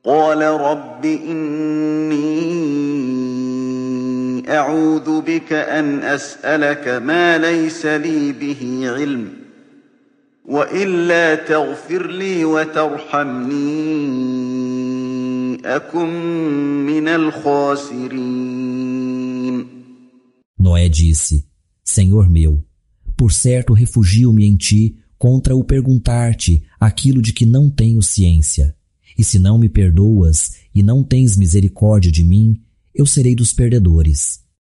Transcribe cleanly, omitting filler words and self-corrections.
قال رب إني أعوذ بك أن أسألك ما ليس لي به علم وإلا تغفر لي وترحمني أكن من الخاسرين. Noé disse: Senhor meu, por certo refugio-me em ti contra o perguntar-te aquilo de que não tenho ciência. E se não me perdoas e não tens misericórdia de mim, eu serei dos perdedores.